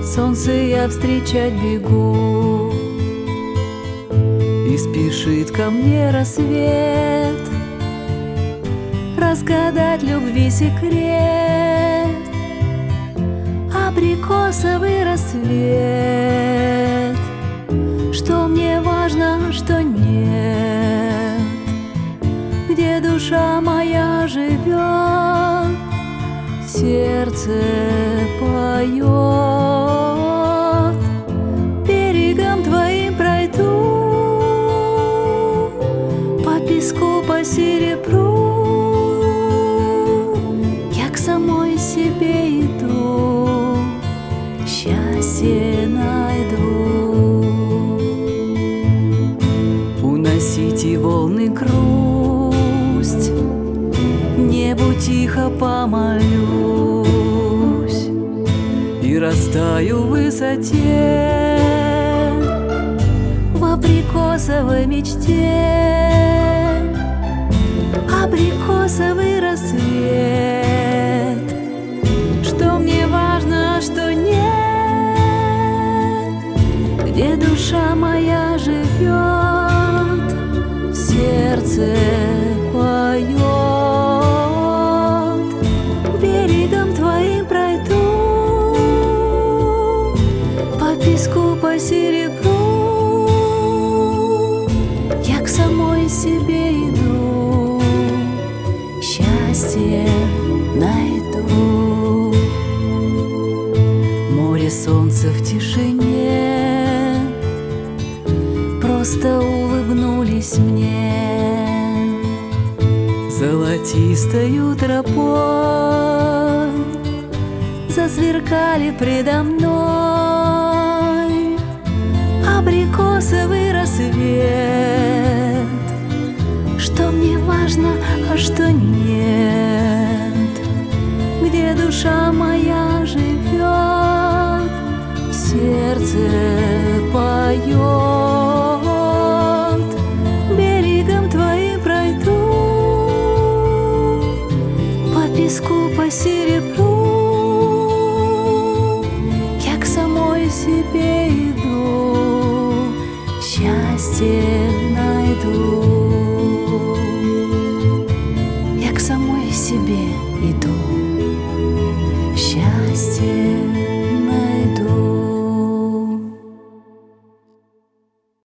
солнце я встречать бегу, и спешит ко мне рассвет разгадать любви секрет. Абрикосовый рассвет, что мне важно, что нет, где душа моя живет, сердце поет. Берегом твоим пройду, по песку, по серебру, я к самой себе иду, счастье найду. Уносите волны грусть, небу тихо помолюсь и растаю в высоте в абрикосовой мечте. Абрикосовый рассвет, что мне важно, что нет, где душа моя живет, сердце поет. Берегом твоим пройду, по песку, по серебру, я к самой себе иду, счастье найду. Море, солнце в тишине просто улыбнулись мне золотистою тропой, засверкали предо мной. Абрикосовый рассвет, что мне важно, а что нет, где душа моя живет, сердце поет. Берегом твоим пройду, по песку, по серебру, я к самой себе иду, счастье найду.